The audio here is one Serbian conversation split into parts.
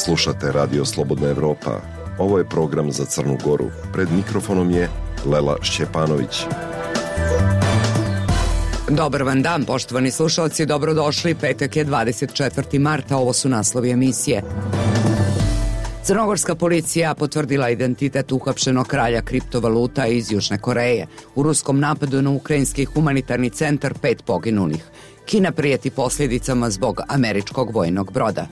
Slušate Radio Slobodna Evropa. Ovo je program za Crnu Goru. Pred mikrofonom je Lela Šćepanović. Dobar vam dan, poštovani slušalci, dobrodošli. Petak je 24. marta, ovo su naslovi emisije. Crnogorska policija potvrdila identitet uhapšenog kralja kriptovaluta iz Južne Koreje. U ruskom napadu na ukrajinski humanitarni centar 5 poginulih. Kina prijeti posljedicama zbog američkog vojnog broda.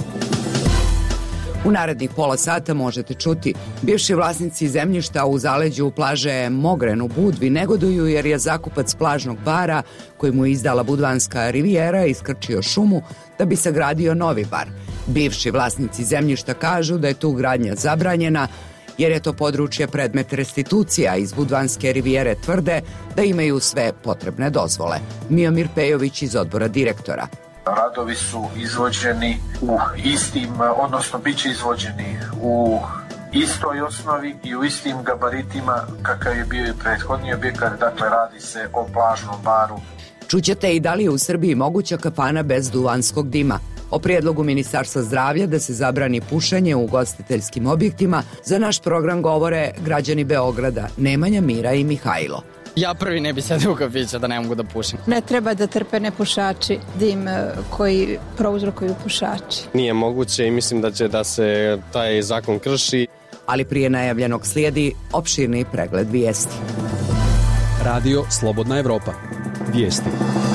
U narednih pola sata možete čuti: bivši vlasnici zemljišta u zaleđu plaže Mogren u Budvi negoduju jer je zakupac plažnog bara koji mu je izdala Budvanska rivijera iskrčio šumu da bi sagradio novi bar. Bivši vlasnici zemljišta kažu da je tu gradnja zabranjena jer je to područje predmet restitucija. Iz Budvanske rivijere tvrde da imaju sve potrebne dozvole. Miomir Pejović iz odbora direktora. Radovi su izvođeni u istim, odnosno bit će izvođeni u istoj osnovi i u istim gabaritima kakav je bio i prethodni objekat, dakle radi se o plažnom baru. Čućete i da li je u Srbiji moguća kafana bez duvanskog dima. O prijedlogu Ministarstva zdravlja da se zabrani pušenje u ugostiteljskim objektima za naš program govore građani Beograda Nemanja, Mira i Mihajlo. Ja prvi ne bi sedeo u kafića da ne mogu da pušim. Ne treba da trpe nepušači dim koji prouzrokuju pušači. Nije moguće i mislim da će da se taj zakon krši. Ali prije najavljenog slijedi opširni pregled vijesti. Radio Slobodna Evropa. Vijesti.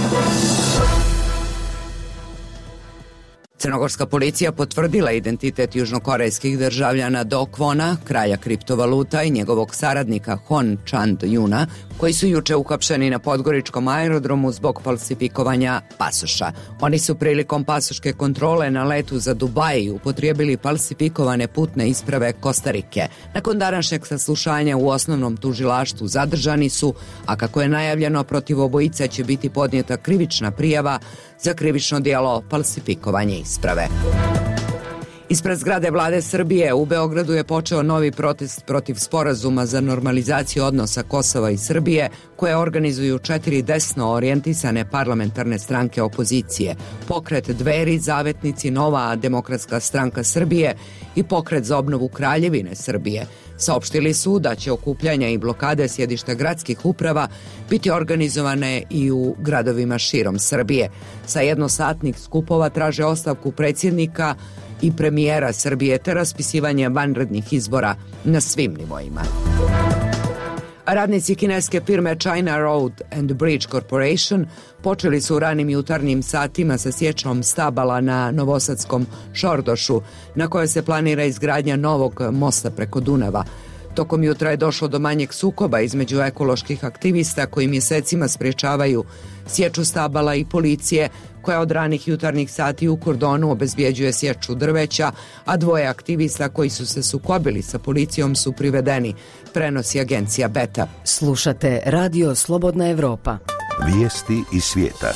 Crnogorska policija potvrdila identitet južnokorejskih državljana Do Kwona, kralja kriptovaluta, i njegovog saradnika Hon Chang-juna, koji su juče uhapšeni na podgoričkom aerodromu zbog falsifikovanja pasoša. Oni su prilikom pasoške kontrole na letu za Dubaj upotrijebili falsifikovane putne isprave Kostarike. Nakon današnjeg saslušanja u osnovnom tužilaštvu zadržani su, a kako je najavljeno, protiv obojice će biti podnijeta krivična prijava za krivično djelo falsifikovanje isprave. Ispred zgrade Vlade Srbije u Beogradu je počeo novi protest protiv sporazuma za normalizaciju odnosa Kosova i Srbije koje organizuju 4 desno orijentisane parlamentarne stranke opozicije: Pokret Dveri, Zavetnici, Nova demokratska stranka Srbije i Pokret za obnovu Kraljevine Srbije. Saopštili su da će okupljanja i blokade sjedišta gradskih uprava biti organizovane i u gradovima širom Srbije. Sa jednosatnih skupova traže ostavku predsjednika i premijera Srbije te raspisivanje vanrednih izbora na svim nivoima. Radnici kineske firme China Road and Bridge Corporation počeli su u ranim jutarnjim satima sa sječom stabala na novosadskom Šordošu, na kojoj se planira izgradnja novog mosta preko Dunava. Tokom jutra je došlo do manjeg sukoba između ekoloških aktivista koji mjesecima sprječavaju sječu stabala i policije koja od ranih jutarnjih sati u kordonu obezbjeđuje sječu drveća, a 2 aktivista koji su se sukobili sa policijom su privedeni, prenosi agencija Beta. Slušate Radio Slobodna Evropa. Vijesti iz svijeta.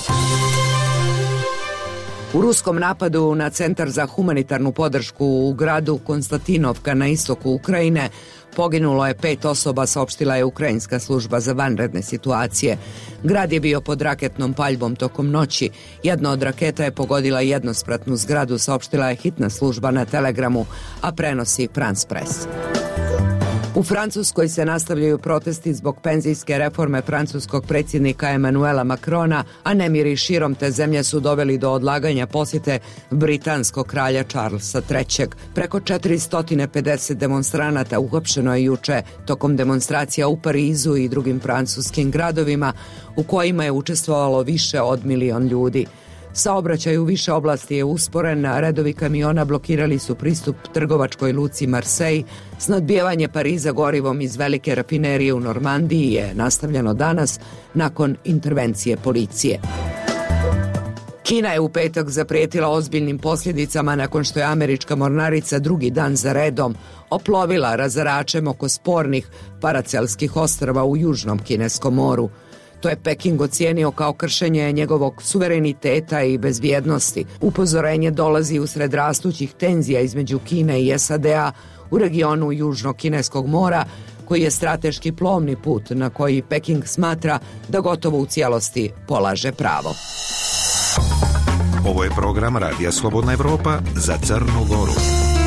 U ruskom napadu na centar za humanitarnu podršku u gradu Konstantinovka na istoku Ukrajine poginulo je 5 osoba, saopštila je Ukrajinska služba za vanredne situacije. Grad je bio pod raketnom paljbom tokom noći. Jedna od raketa je pogodila jednospratnu zgradu, saopštila je hitna služba na Telegramu, a prenosi France Press. U Francuskoj se nastavljaju protesti zbog penzijske reforme francuskog predsjednika Emmanuela Macrona, a nemiri širom te zemlje su doveli do odlaganja posjete britanskog kralja Charlesa III. Preko 450 demonstranata uhapšeno je juče tokom demonstracija u Parizu i drugim francuskim gradovima u kojima je učestvovalo više od 1 milion ljudi. Saobraćaj u više oblasti je usporen, a redovi kamiona blokirali su pristup trgovačkoj luci Marseille. Snadbijevanje Pariza gorivom iz velike rafinerije u Normandiji je nastavljeno danas nakon intervencije policije. Kina je u petak zaprijetila ozbiljnim posljedicama nakon što je američka mornarica drugi dan za redom oplovila razaračem oko spornih Paracelskih ostrva u južnom kineskom moru. To je Peking ocijenio kao kršenje njegovog suvereniteta i bezbjednosti. Upozorenje dolazi usred rastućih tenzija između Kine i SAD-a u regionu Južnog kineskog mora, koji je strateški plovni put na koji Peking smatra da gotovo u cijelosti polaže pravo. Ovo je program Radija Slobodna Evropa za Crnu Goru.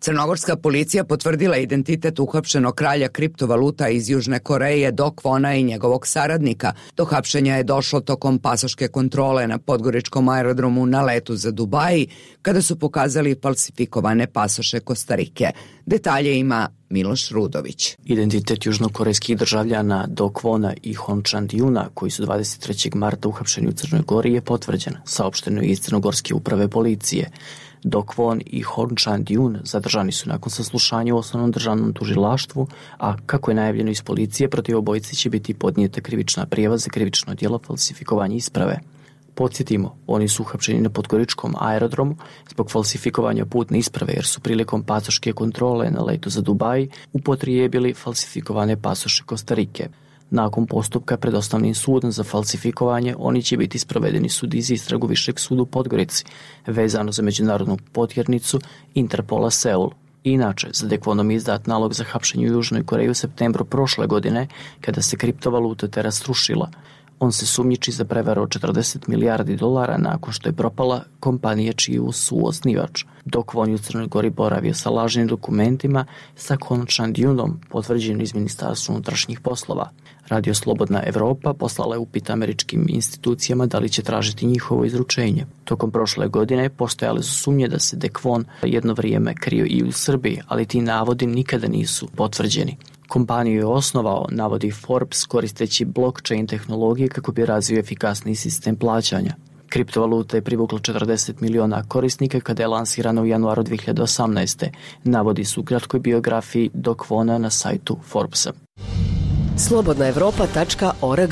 Crnogorska policija potvrdila identitet uhapšenog kralja kriptovaluta iz Južne Koreje Do Kwona i njegovog saradnika. Do hapšenja je došlo tokom pasoške kontrole na podgoričkom aerodromu na letu za Dubai, kada su pokazali falsifikovane pasoše Kostarike. Detalje ima Miloš Rudović. Identitet južnokorejskih državljana Do Kwona i Hon Chan-Dyuna, koji su 23. marta uhapšeni u Crnoj Gori, je potvrđen, saopšteno je iz Crnogorske uprave policije. Do Kwon i Hon Chan-Dyun zadržani su nakon saslušanja u osnovnom državnom tužilaštvu, a kako je najavljeno iz policije, protiv obojice će biti podnijeta krivična prijava za krivično djelo falsifikovanja isprave. Podsjetimo, oni su uhapšeni na podgoričkom aerodromu zbog falsifikovanja putne isprave jer su prilikom pasoške kontrole na letu za Dubai upotrijebili falsifikovane pasoše Kostarike. Nakon postupka pred osnovnim sudom za falsifikovanje, oni će biti sprovedeni sudi za istragu Višeg suda u Podgorici, vezano za međunarodnu potjernicu Interpola Seul. Inače, za Do Kwonom je izdat nalog za hapšenje u Južnoj Koreji u septembru prošle godine, kada se kriptovaluta Terra srušila. On se sumnjiči za prevaru od 40 milijardi dolara nakon što je propala kompanija čiju su osnivač. Do Kwon je u Crnoj Gori boravio sa lažnim dokumentima sa Hon Chan-Dyunom, potvrđeno iz Ministarstva unutrašnjih poslova. Radio Slobodna Evropa poslala je upit američkim institucijama da li će tražiti njihovo izručenje. Tokom prošle godine postojale su sumnje da se Do Kwon jedno vrijeme krio i u Srbiji, ali ti navodi nikada nisu potvrđeni. Kompaniju je osnovao, navodi Forbes, koristeći blockchain tehnologije kako bi razvio efikasni sistem plaćanja. Kriptovaluta je privukla 40 miliona korisnika kada je lansirana u januaru 2018. Navodi su u kratkoj biografiji Do Kwona na sajtu Forbesa. Slobodnaevropa.org.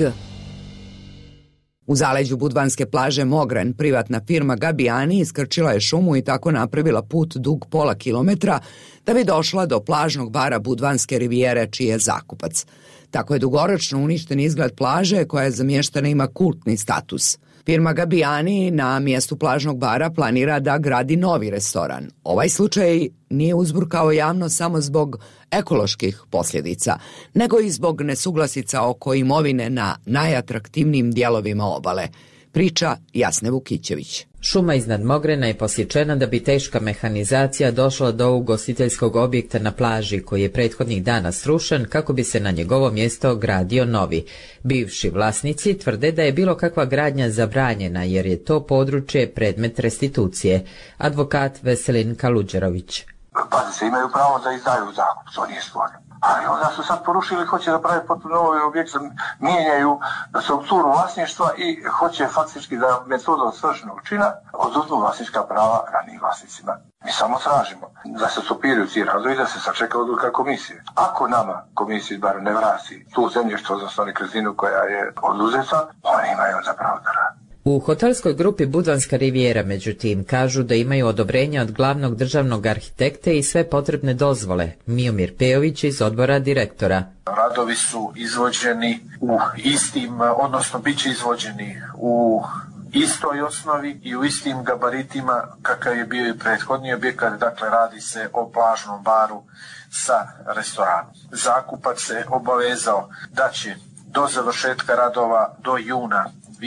U zaleđu budvanske plaže Mogren privatna firma Gabijani iskrčila je šumu i tako napravila put dug pola kilometra da bi došla do plažnog bara Budvanske rivijere čiji je zakupac. Tako je dugoročno uništen izgled plaže koja za mještane ima kultni status. Firma Gabijani na mjestu plažnog bara planira da gradi novi restoran. Ovaj slučaj nije uzburkao javno samo zbog ekoloških posljedica, nego i zbog nesuglasica oko imovine na najatraktivnijim dijelovima obale. Priča Jasne Vukićević. Šuma iznad Mogrena je posječena da bi teška mehanizacija došla do ugostiteljskog objekta na plaži koji je prethodnih dana srušen kako bi se na njegovo mjesto gradio novi. Bivši vlasnici tvrde da je bilo kakva gradnja zabranjena jer je to područje predmet restitucije. Advokat Veselin Kaluđerović. Pazi se, imaju pravo da izdaju zakup, to nije stvarno. Ali onda su sad porušili, hoće da prave potpuno novi objekt, mijenjaju strukturu vlasništva i hoće faktički da metodom svršenog čina oduzmu vlasnička prava ranijim vlasnicima. Mi samo tražimo da se stopiraju ti radovi i da se sačeka odluka komisije. Ako nama komisija bar ne vrati tu zemljište, odnosno nekretninu koja je oduzeta, oni imaju za pravo da radi. U hotelskoj grupi Budvanska rivijera, međutim, kažu da imaju odobrenja od glavnog državnog arhitekte i sve potrebne dozvole. Miomir Pejović iz odbora direktora. Radovi su izvođeni u istim, odnosno bit će izvođeni u istoj osnovi i u istim gabaritima kakav je bio i prethodni objekat, dakle radi se o plažnom baru sa restoranom. Zakupac se obavezao da će do završetka radova do juna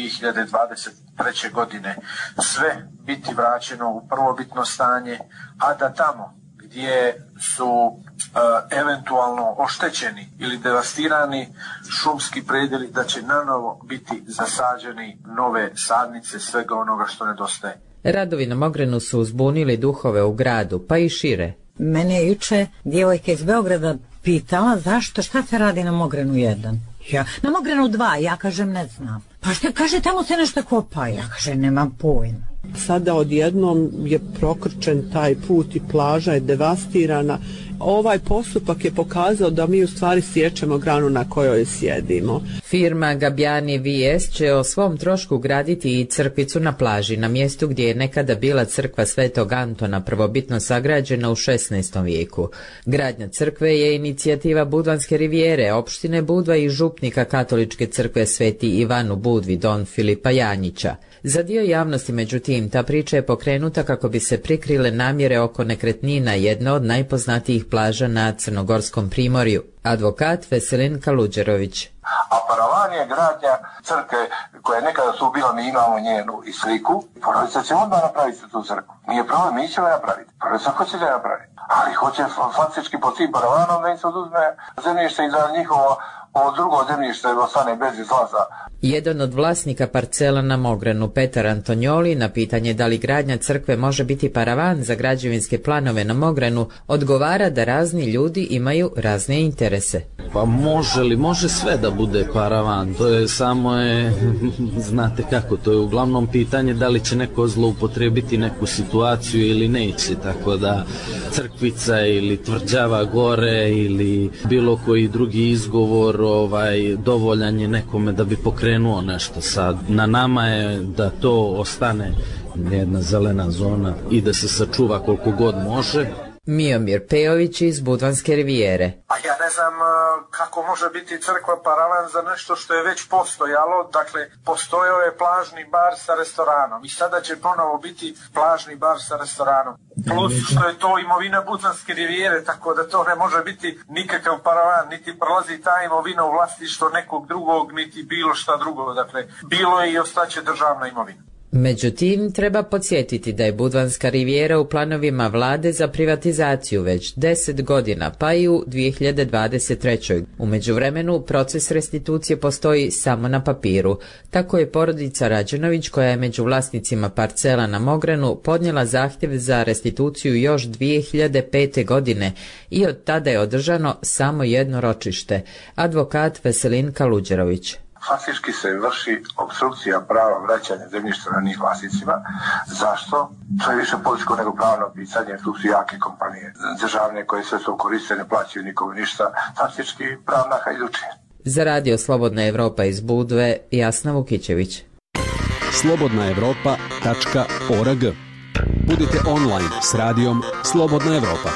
2023. godine sve biti vraćeno u prvobitno stanje, a da tamo gdje su eventualno oštećeni ili devastirani šumski predjeli, da će nanovo biti zasađeni nove sadnice svega onoga što nedostaje. Radovi na Mogrenu su uzbunili duhove u gradu, pa i šire. Mene je juče djevojka iz Beograda pitala šta se radi na Mogrenu 1. Na Mogrenu 2, ja kažem ne znam. Pa što kaže, tamo se nešto kopa, ja kažem nemam pojma. Sada odjednom je prokrčen taj put i plaža je devastirana. Ovaj postupak je pokazao da mi u stvari siječemo granu na kojoj sjedimo. Firma Gabijani VS će o svom trošku graditi i crkvicu na plaži, na mjestu gdje je nekada bila crkva Svetog Antona, prvobitno sagrađena u 16. vijeku. Gradnja crkve je inicijativa Budvanske rivijere, opštine Budva i župnika katoličke crkve Sveti Ivan u Budvi, Don Filipa Janjića. Za dio javnosti, međutim, ta priča je pokrenuta kako bi se prikrile namjere oko nekretnina jedne od najpoznatijih plaža na Crnogorskom primorju. Advokat Veselin Kaluđerović. A parava paravan je gradnja crkve koja nekada tu bila, mi imamo njenu i sliku. Porodica će odmah napraviti tu crkvu. Nije problem, mi ćemo napraviti. Porodica hoće da napraviti. Ali hoće faktički po tim paravanom da im se oduzme zemljište i da njihovo drugo zemljište ostane bez izlaza. Jedan od vlasnika parcela na Mogranu, Petar Antonjoli, na pitanje da li gradnja crkve može biti paravan za građevinske planove na Mogranu, odgovara da razni ljudi imaju razne interese. Pa može sve da bude paravan, to je samo znate kako, to je uglavnom pitanje da li će neko zloupotrebiti neku situaciju ili neće, tako da crkvica ili tvrđava gore ili bilo koji drugi izgovor dovoljan je nekome da bi pokrenuo nešto. Sad na nama je da to ostane jedna zelena zona i da se sačuva koliko god može. Miomir Pejović iz Budvanske rivijere. A ja ne znam kako može biti crkva paravan za nešto što je već postojalo. Dakle, postojao je plažni bar sa restoranom i sada će ponovo biti plažni bar sa restoranom. Plus što je to imovina Budvanske rivijere, tako da to ne može biti nikakav paravan, niti prolazi ta imovina u vlasništvo nekog drugog, niti bilo šta drugo. Dakle, bilo je i ostaće državna imovina. Međutim, treba podsjetiti da je Budvanska rivijera u planovima vlade za privatizaciju već 10 godina, pa i u 2023. U međuvremenu proces restitucije postoji samo na papiru. Tako je porodica Rađenović, koja je među vlasnicima parcela na Mogranu, podnijela zahtjev za restituciju još 2005. godine i od tada je održano samo jedno ročište. Advokat Veselin Kaluđerović. Faktički se vrši opstrukcija prava vraćanja zemljišta na njih vlasnicima. Zašto? To je više političko nego pravno pitanje, tu su jake kompanije državne koje sve su koriste, ne plaćaju nikome ništa. Faktički pravna hajdučija. Za Radio Slobodna Evropa iz Budve, Jasna Vukićević. slobodnaevropa.org. Budite online s radijom Slobodna Evropa.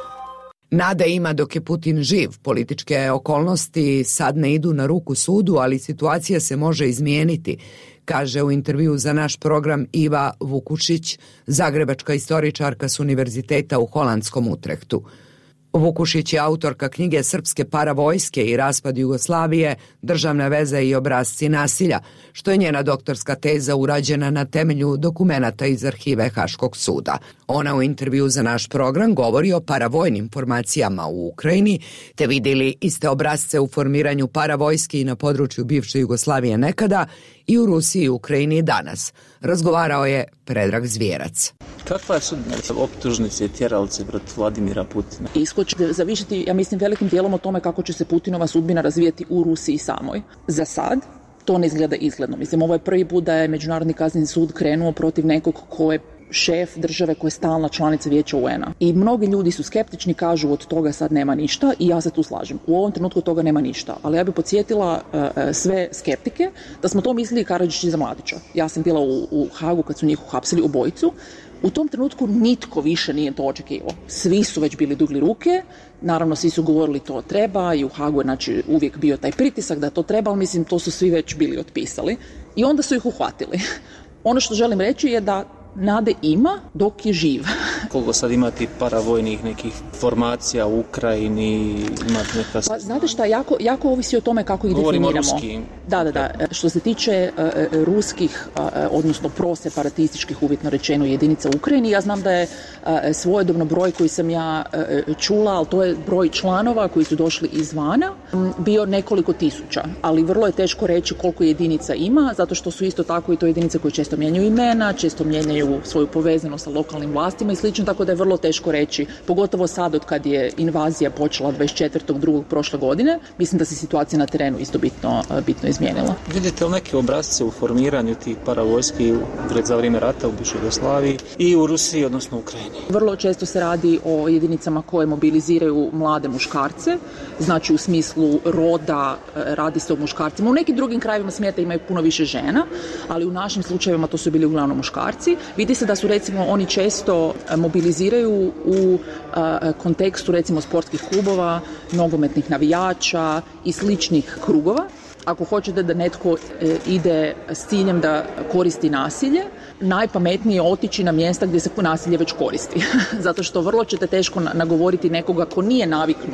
Nade ima dok je Putin živ. Političke okolnosti sad ne idu na ruku sudu, ali situacija se može izmijeniti, kaže u intervju za naš program Iva Vukušić, zagrebačka istoričarka s univerziteta u holandskom Utrehtu. Vukušić je autorka knjige Srpske paravojske i raspad Jugoslavije, državne veze i obrasci nasilja, što je njena doktorska teza urađena na temelju dokumenata iz arhive Haškog suda. Ona u intervju za naš program govori o paravojnim formacijama u Ukrajini, te vidjeli iste obrasce u formiranju paravojske i na području bivše Jugoslavije nekada i u Rusiji i Ukrajini danas. Razgovarao je Predrag Zvijerac. Kakva je sudbina optužnice i tjeralice protiv Vladimira Putina? Ishod će zavišiti, ja mislim, velikim dijelom o tome kako će se Putinova sudbina razvijati u Rusiji samoj. Za sad to ne izgleda izgledno. Mislim, ovo je prvi put da je Međunarodni kazneni sud krenuo protiv nekog ko je šef države koja je stalna članica Vijeća UN-a. I mnogi ljudi su skeptični, kažu od toga sad nema ništa i ja se tu slažem. U ovom trenutku od toga nema ništa. Ali ja bih podsjetila sve skeptike da smo to mislili Karadžić za Mladića. Ja sam bila u Hagu kad su njih uhapsili obojicu. U tom trenutku nitko više nije to očekivao. Svi su već bili dugli ruke, naravno svi su govorili to treba i u Hagu je znači, uvijek bio taj pritisak da to treba, ali mislim to su svi već bili otpisali i onda su ih uhvatili. Ono što želim reći je da nade ima dok je živ. Koliko sad imati paravojnih nekih formacija u Ukrajini, imati neka... Pa, znate šta, jako ovisi o tome kako ih govorimo definiramo. Ruskim. Da. Što se tiče ruskih, odnosno proseparatističkih, uvjetno rečeno, jedinica u Ukrajini, ja znam da je svojedobno broj koji sam ja čula, ali to je broj članova koji su došli izvana, bio nekoliko tisuća, ali vrlo je teško reći koliko jedinica ima, zato što su isto tako i to jedinice koje često mijenjaju imena, često mijenjaju svoju povezanost sa lokalnim vlastima i slično, tako da je vrlo teško reći, pogotovo sad od kad je invazija počela 24.2. prošle godine, mislim da se situacija na terenu isto bitno izmijenila. Vidite li neke obrazce u formiranju tih paravojski za vrijeme rata u bivšoj Jugoslaviji i u Rusiji, odnosno u Ukrajini? Vrlo često se radi o jedinicama koje mobiliziraju mlade muškarce, znači u smislu roda radi se o muškarcima. U nekim drugim krajevima svijeta imaju puno više žena, ali u našim slučajevima to su bili uglavnom muškarci. Vidi se da su recimo oni često mobiliziraju u kontekstu recimo sportskih klubova, nogometnih navijača i sličnih krugova. Ako hoćete da netko ide s ciljem da koristi nasilje, najpametnije je otići na mjesta gdje se nasilje već koristi. Zato što vrlo ćete teško nagovoriti nekoga ko nije naviknut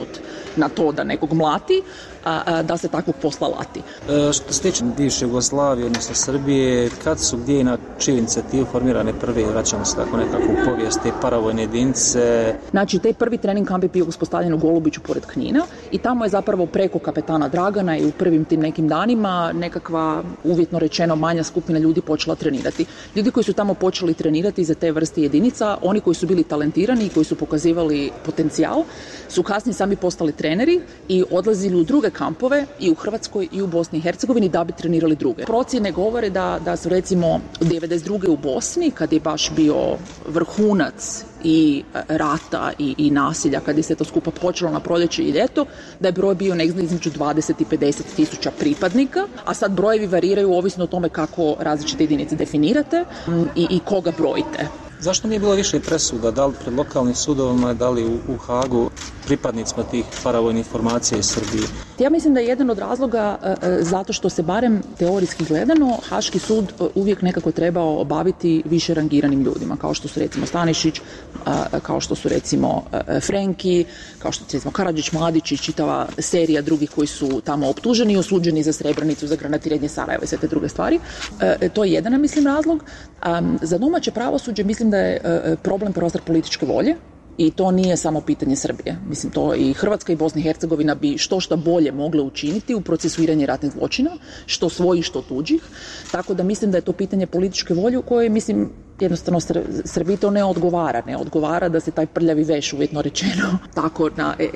na to da nekog mlati, da se takvog posla lati. Što se tiče bivše Jugoslavije, odnosno Srbije, kad su, gdje i na čiju inicijativu formirane prve, vraćamo se tako nekako u povijest, te paravojne jedinice? Znači, taj prvi trening kamp je bio uspostavljen u Golubiću pored Knina i tamo je zapravo preko kapetana Dragana i u prvim tim nekim danima nekakva, uvjetno rečeno, manja skupina ljudi počela trenirati. Ljudi koji su tamo počeli trenirati za te vrste jedinica, oni koji su bili talentirani i koji su pokazivali potencijal, su kasnije sami postali treneri i odlazili u druge kampove i u Hrvatskoj i u Bosni i Hercegovini da bi trenirali druge. Procjene govore da su recimo 92. u Bosni, kad je baš bio vrhunac i rata i nasilja, kad je se to skupa počelo na proljeće i ljeto, da je broj bio negdje između 20 i 50 tisuća pripadnika, a sad brojevi variraju ovisno o tome kako različite jedinice definirate i koga brojite. Zašto nije bilo više presuda, da li pred lokalnim sudovima, da li u Hagu, pripadnicima tih paravojnih formacija iz Srbije? Ja mislim da je jedan od razloga zato što se barem teorijski gledano Haški sud uvijek nekako trebao obaviti više rangiranim ljudima, kao što su recimo Stanišić, kao što su recimo Frenki, kao što su recimo Karadžić, Mladić i čitava serija drugih koji su tamo optuženi i osuđeni za Srebrenicu, za granatiranje Sarajeva i sve te druge stvari. To je jedan, mislim, razlog. Za domaće pravosuđe mislim da je problem prostor političke volje. I to nije samo pitanje Srbije. Mislim, to i Hrvatska i Bosna i Hercegovina bi što bolje mogle učiniti u procesuiranju ratnih zločina, što svojih, što tuđih. Tako da mislim da je to pitanje političke volje u kojoj, mislim, jednostavno Srbiji to ne odgovara. Ne odgovara da se taj prljavi veš, uvjetno rečeno, tako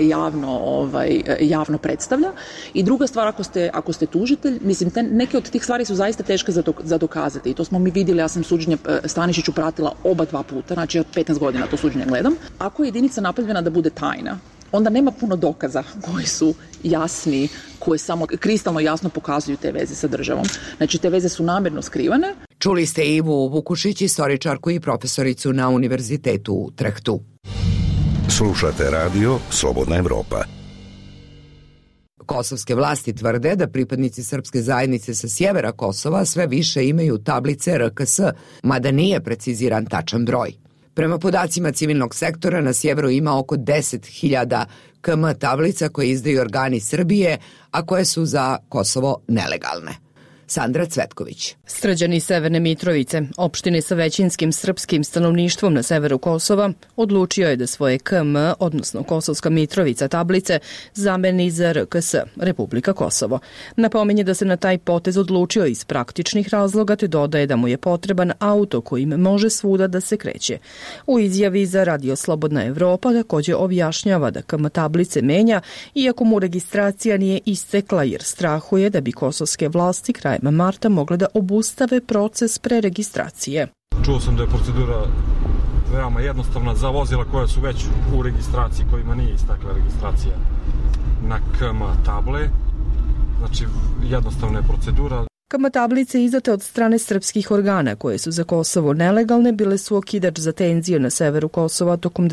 javno predstavlja. I druga stvar, ako ste tužitelj, mislim, neke od tih stvari su zaista teške za dokazati. I to smo mi vidjeli, ja sam suđenje Stanišiću pratila oba 2 puta, znači od 15 godina to suđenje gledam. Ako je jedinica napravljena da bude tajna, onda nema puno dokaza koji su jasni, koji samo kristalno jasno pokazuju te veze sa državom. Znači, te veze su namjerno skrivane. Čuli ste Ivu Vukušić, istoričarku i profesoricu na Univerzitetu u Utrehtu. Slušate radio Slobodna Evropa. Kosovske vlasti tvrde da pripadnici srpske zajednice sa sjevera Kosova sve više imaju tablice RKS, mada nije preciziran tačan broj. Prema podacima civilnog sektora, na sjeveru ima oko 10.000 KM tablica koje izdaju organi Srbije, a koje su za Kosovo nelegalne. Sandra Cvetković. Srđani Severne Mitrovice, opštine sa većinskim srpskim stanovništvom na severu Kosova, odlučio je da svoje KM, odnosno Kosovska Mitrovica tablice, zameni za RKS, Republika Kosovo. Napominje da se na taj potez odlučio iz praktičnih razloga, te dodaje da mu je potreban auto kojim može svuda da se kreće. U izjavi za Radio Slobodna Evropa također objašnjava da KM tablice menja, iako mu registracija nije istekla, jer strahuje da bi kosovske vlasti krajem marta mogle da obustave proces preregistracije. Čuo sam da je procedura veoma jednostavna za vozila koja su već u registraciji, kojima nije istakla registracija na KM table. Znači, jednostavna je procedura. KM tablice izdate od strane srpskih organa koje su za Kosovo nelegalne bile su okidač za tenzije na severu Kosova tokom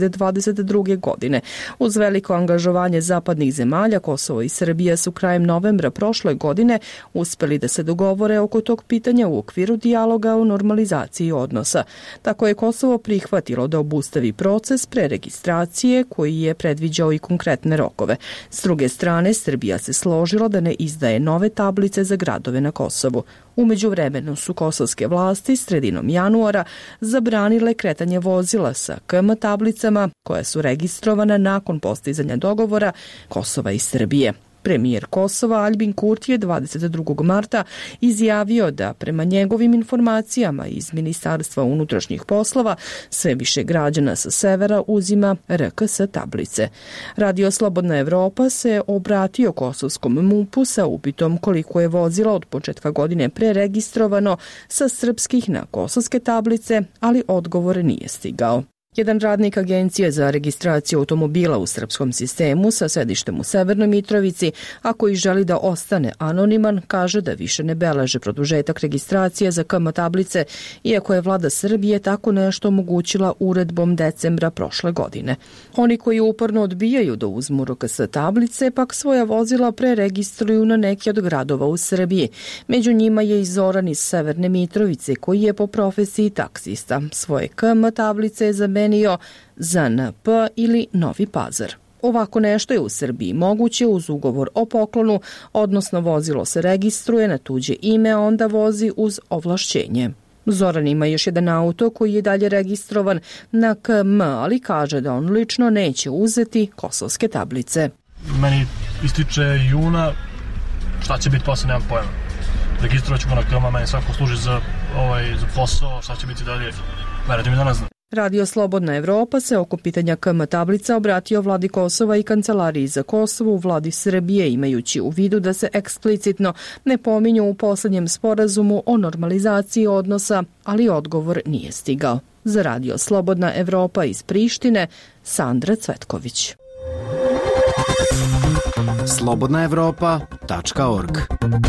2022. godine. Uz veliko angažovanje zapadnih zemalja, Kosovo i Srbija su krajem novembra prošle godine uspeli da se dogovore oko tog pitanja u okviru dijaloga o normalizaciji odnosa. Tako je Kosovo prihvatilo da obustavi proces preregistracije koji je predviđao i konkretne rokove. S druge strane, Srbija se složila da ne izdaje nove tablice za gradove na Kosovu. U međuvremenu su kosovske vlasti sredinom januara zabranile kretanje vozila sa KM tablicama koja su registrovana nakon postizanja dogovora Kosova i Srbije. Premijer Kosova Aljbin Kurti je 22. marta izjavio da prema njegovim informacijama iz Ministarstva unutrašnjih poslova sve više građana sa severa uzima RKS tablice. Radio Slobodna Evropa se obratio kosovskom MUP-u sa upitom koliko je vozila od početka godine preregistrovano sa srpskih na kosovske tablice, ali odgovor nije stigao. Jedan radnik Agencije za registraciju automobila u srpskom sistemu sa sedištem u Severnoj Mitrovici, a koji želi da ostane anoniman, kaže da više ne beleže produžetak registracije za KM tablice, iako je vlada Srbije tako nešto omogućila uredbom decembra prošle godine. Oni koji uporno odbijaju da uzmu RKS tablice, pak svoja vozila preregistruju na neki od gradova u Srbiji. Među njima je i Zoran iz Severne Mitrovice, koji je po profesiji taksista. Svoje KM tablice je zamenio za NP ili Novi Pazar. Ovako nešto je u Srbiji moguće uz ugovor o poklonu, odnosno vozilo se registruje na tuđe ime, a onda vozi uz ovlašćenje. Zoran ima još jedan auto koji je dalje registrovan na KM, ali kaže da on lično neće uzeti kosovske tablice. Meni ističe juna, šta će biti posle, nemam pojma. Registrovat ćemo na KM, meni svako služi za posao, šta će biti dalje, verujte mi da ne znam. Radio Slobodna Evropa se oko pitanja KM tablica obratio vladi Kosova i Kancelariji za Kosovo u vladi Srbije, imajući u vidu da se eksplicitno ne pominju u poslednjem sporazumu o normalizaciji odnosa, ali odgovor nije stigao. Za Radio Slobodna Evropa iz Prištine, Sandra Cvetković. slobodnaevropa.org.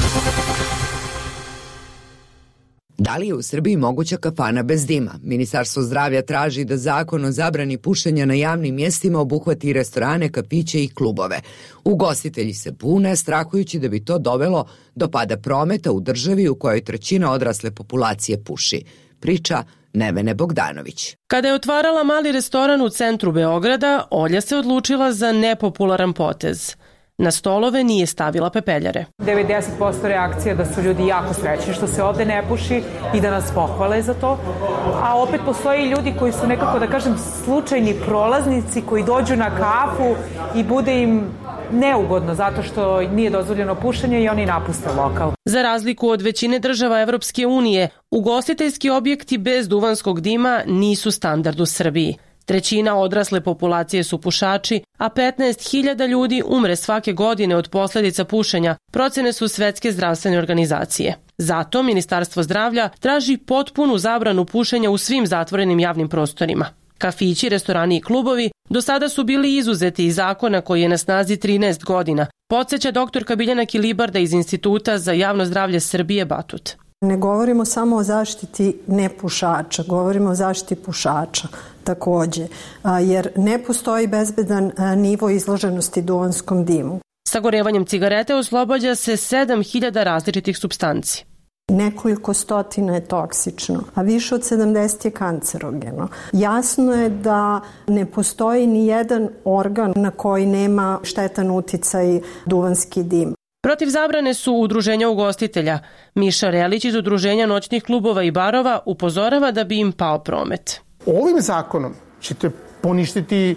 Da li je u Srbiji moguća kafana bez dima? Ministarstvo zdravlja traži da zakon o zabrani pušenja na javnim mjestima obuhvati restorane, kafiće i klubove. Ugostitelji se bune, strahujući da bi to dovelo do pada prometa u državi u kojoj trećina odrasle populacije puši. Priča Nevene Bogdanović. Kada je otvarala mali restoran u centru Beograda, Olja se odlučila za nepopularan potez. Na stolove nije stavila pepeljare. 90% reakcija da su ljudi jako srećni što se ovde ne puši i da nas pohvale za to. A opet postoje i ljudi koji su nekako, da kažem, slučajni prolaznici koji dođu na kafu i bude im neugodno zato što nije dozvoljeno pušenje i oni napuste lokal. Za razliku od većine država Evropske unije, ugostiteljski objekti bez duvanskog dima nisu standard u Srbiji. Trećina odrasle populacije su pušači, a 15.000 ljudi umre svake godine od posljedica pušenja, procene su Svetske zdravstvene organizacije. Zato Ministarstvo zdravlja traži potpunu zabranu pušenja u svim zatvorenim javnim prostorima. Kafići, restorani i klubovi do sada su bili izuzeti iz zakona koji je na snazi 13 godina, podsjeća doktorka Biljana Kilibarda iz Instituta za javno zdravlje Srbije Batut. Ne govorimo samo o zaštiti nepušača, govorimo o zaštiti pušača takođe, jer ne postoji bezbedan nivo izloženosti duvanskom dimu. Sagorevanjem cigarete oslobađa se 7.000 različitih supstanci. Nekoliko stotina je toksično, a više od 70 je kancerogeno. Jasno je da ne postoji ni jedan organ na koji nema štetan uticaj duvanski dim. Protiv zabrane su udruženja ugostitelja. Miša Relić iz Udruženja noćnih klubova i barova upozorava da bi im pao promet. Ovim zakonom ćete poništiti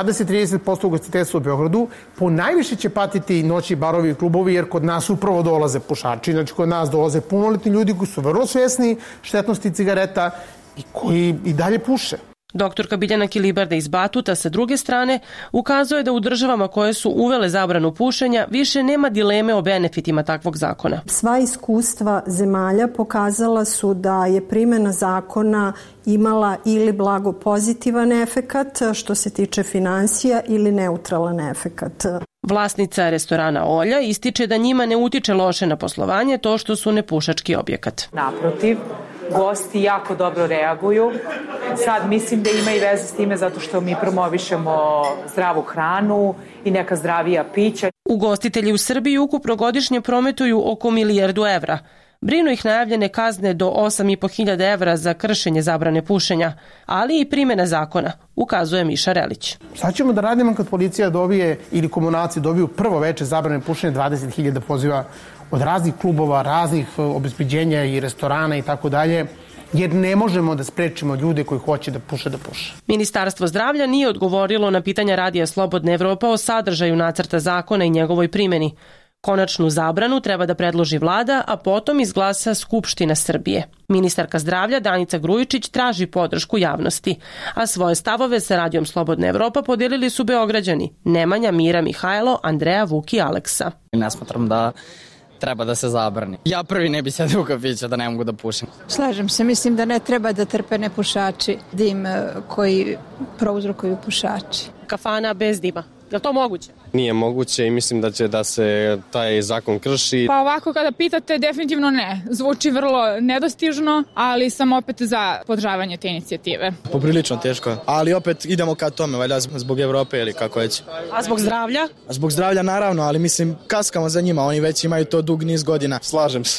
20-30% ugostiteljstva u Beogradu, po najviše će patiti noći barovi i klubovi, jer kod nas upravo dolaze pušači, znači kod nas dolaze punoletni ljudi koji su vrlo svjesni štetnosti cigareta i koji i dalje puše. Doktorka Biljana Kilibarda iz Batuta sa druge strane ukazuje da u državama koje su uvele zabranu pušenja više nema dileme o benefitima takvog zakona. Sva iskustva zemalja pokazala su da je primjena zakona imala ili blago pozitivan efekat što se tiče finansija ili neutralan efekat. Vlasnica restorana Olja ističe da njima ne utiče loše na poslovanje to što su nepušački objekat. Naprotiv, gosti jako dobro reaguju. Sad mislim da ima i veze s time zato što mi promovišemo zdravu hranu i neka zdravija pića. Ugostitelji u Srbiji ukupno godišnje prometuju oko 1 milijardu evra. Brinu ih najavljene kazne do 8.500 evra za kršenje zabrane pušenja, ali i primjena zakona, ukazuje Miša Relić. Šta ćemo da radimo kad policija dobije ili komunalci dobiju prvo veče zabrane pušenja, 20.000 poziva od raznih klubova, raznih obezbeđenja i restorana i tako dalje, jer ne možemo da sprečimo ljude koji hoće da puše. Ministarstvo zdravlja nije odgovorilo na pitanja Radija Slobodna Evropa o sadržaju nacrta zakona i njegovoj primjeni. Konačnu zabranu treba da predloži vlada, a potom izglasa Skupština Srbije. Ministarka zdravlja Danica Grujičić traži podršku javnosti, a svoje stavove sa Radijom Slobodna Evropa podijelili su Beograđani Nemanja, Mira, Mihajlo, Andreja, Vuk i Aleksa. Ne smatram da treba da se zabrani. Ja prvi ne bi sedeo u kafiću da ne mogu da pušim. Slažem se, mislim da ne treba da trpe nepušači dim koji prouzrokuju pušači. Kafana bez dima. Je li to moguće? Nije moguće i mislim da će da se taj zakon krši. Pa ovako kada pitate, definitivno ne. Zvuči vrlo nedostižno, ali sam opet za podržavanje te inicijative. Poprilično teško, ali opet idemo ka tome, valjda zbog Evrope ili kako već. A zbog zdravlja? Zbog zdravlja naravno, ali mislim kaskamo za njima, oni već imaju to dug niz godina. Slažem se.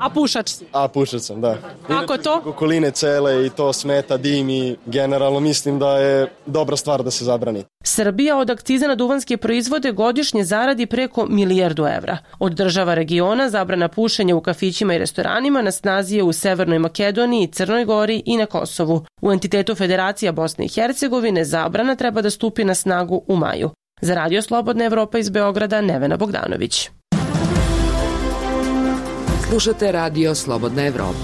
A pušač si? A pušač sam, da. Kako to? Okoline cele i to smeta, dim i generalno mislim da je dobra stvar da se zabrani. Srbija od akciza na duvanske proizvode godišnje zaradi preko 1 milijardu evra. Od država regiona zabrana pušenja u kafićima i restoranima na snazi je u Severnoj Makedoniji, Crnoj Gori i na Kosovu. U entitetu Federacija Bosne i Hercegovine zabrana treba da stupi na snagu u maju. Za Radio Slobodna Evropa iz Beograda, Nevena Bogdanović. Slušate Radio Slobodna Evropa.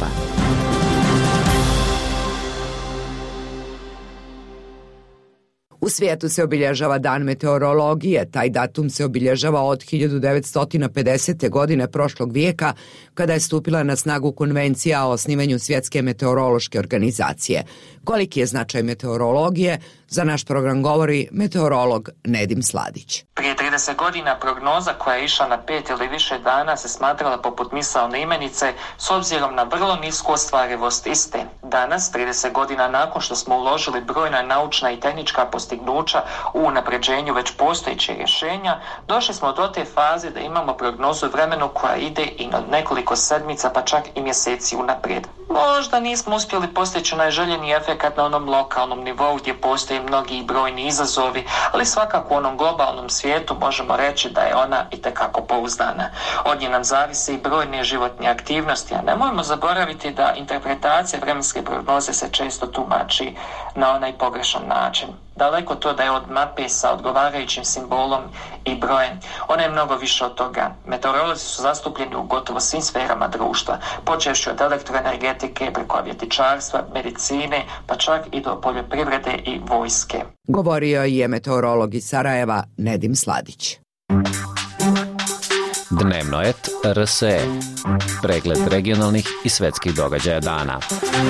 U svijetu se obilježava Dan meteorologije. Taj datum se obilježava od 1950. godine prošlog vijeka, kada je stupila na snagu Konvencija o osnivanju Svjetske meteorološke organizacije. Koliki je značaj meteorologije, za naš program govori meteorolog Nedim Sladić. Prije 30 godina prognoza koja je išla na 5 ili više dana se smatrala poput misaone imenice s obzirom na vrlo nisku ostvarivost iste. Danas, 30 godina nakon što smo uložili brojna naučna i tehnička postignuća u unapređenju već postojećih rješenja, došli smo do te faze da imamo prognozu vremenu koja ide i na nekoliko sedmica pa čak i mjeseci unaprijed. Možda nismo uspjeli postići najželjeni efekat na onom lokalnom nivou gdje postoje mnogi brojni izazovi, ali svakako u onom globalnom svijetu možemo reći da je ona itekako pouzdana. Od nje nam zavise i brojne životne aktivnosti, a nemojmo zaboraviti da interpretacija vremenske prognoze se često tumači na onaj pogrešan način. Daleko to da je od mape sa odgovarajućim simbolom i brojem. Ona je mnogo više od toga. Meteorolozi su zastupljeni u gotovo svim sferama društva, počevši od elektroenergetike, preko aviotičarstva, medicine, pa čak i do poljoprivrede i vojske. Govorio je meteorolog iz Sarajeva Nedim Sladić. Dnevnoet RSE. Pregled regionalnih i svetskih događaja dana.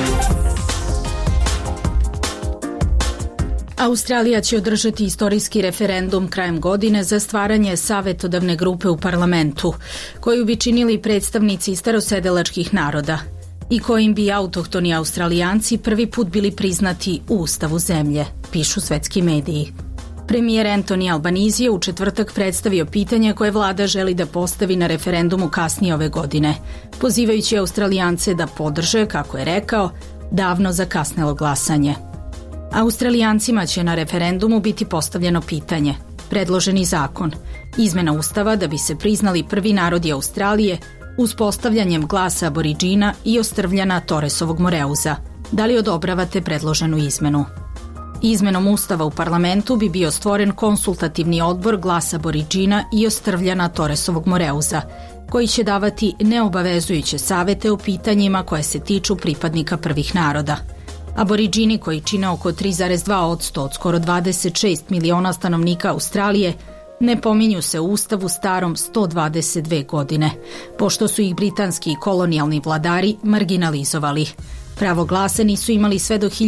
Australija će održati istorijski referendum krajem godine za stvaranje savetodavne grupe u parlamentu, koju bi činili predstavnici starosedelačkih naroda i kojim bi autohtoni Australijanci prvi put bili priznati u ustavu zemlje, pišu svetski mediji. Premijer Anthony Albanese je u četvrtak predstavio pitanje koje vlada želi da postavi na referendumu kasnije ove godine, pozivajući Australijance da podrže, kako je rekao, davno zakasnelo glasanje. Australijancima će na referendumu biti postavljeno pitanje, predloženi zakon, izmena ustava da bi se priznali prvi narodi Australije uspostavljanjem glasa aboriđina i ostrvljana Torresovog Moreuza. Da li odobravate predloženu izmenu? Izmenom ustava u parlamentu bi bio stvoren konsultativni odbor glasa aboriđina i ostrvljana Torresovog Moreuza, koji će davati neobavezujuće savete o pitanjima koje se tiču pripadnika prvih naroda. Aboriđini, koji čine oko 3,2% od skoro 26 miliona stanovnika Australije, ne pominju se u ustavu starom 122 godine, pošto su ih britanski kolonijalni vladari marginalizovali. Pravo glasa nisu imali sve do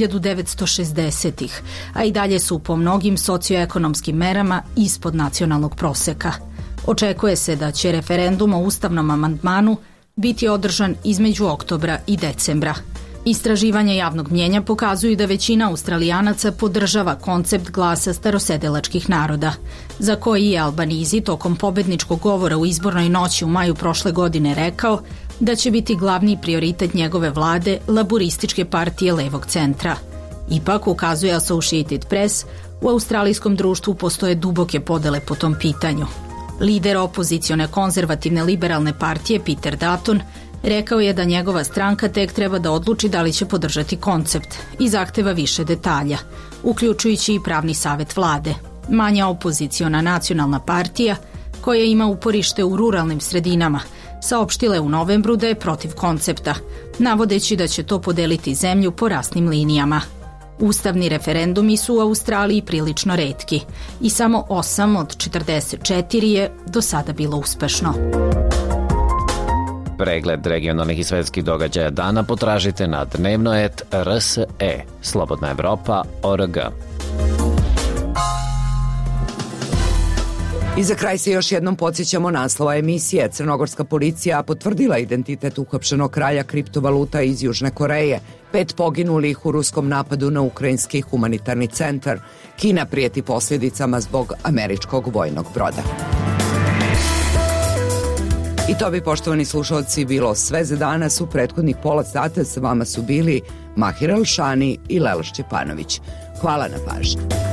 1960-ih, a i dalje su po mnogim socioekonomskim merama ispod nacionalnog proseka. Očekuje se da će referendum o ustavnom amandmanu biti održan između oktobra i decembra. Istraživanja javnog mnjenja pokazuju da većina Australijanaca podržava koncept glasa starosedelačkih naroda, za koji je Albanese tokom pobedničkog govora u izbornoj noći u maju prošle godine rekao da će biti glavni prioritet njegove vlade laburističke partije levog centra. Ipak, ukazuje Associated Press, u australijskom društvu postoje duboke podele po tom pitanju. Lider opozicione konzervativne liberalne partije Peter Dutton rekao je da njegova stranka tek treba da odluči da li će podržati koncept i zahteva više detalja, uključujući i pravni savet vlade. Manja opoziciona nacionalna partija, koja ima uporište u ruralnim sredinama, saopštila je u novembru da je protiv koncepta, navodeći da će to podeliti zemlju po rasnim linijama. Ustavni referendumi su u Australiji prilično retki i samo 8 od 44 je do sada bilo uspešno. Pregled regionalnih i svetskih događaja dana potražite na Dnevnoet RSE, Slobodna Evropa.org. I za kraj se još jednom podsjećamo naslova emisije. Crnogorska policija potvrdila identitet uhapšenog kralja kriptovaluta iz Južne Koreje. 5 poginulih u ruskom napadu na ukrajinski humanitarni centar. Kina prijeti posljedicama zbog američkog vojnog broda. I to bi, poštovani slušalci, bilo sve za danas. U prethodnih pola sata sa vama su bili Mahir Alšani i Lela Šćepanović. Hvala na pažnju.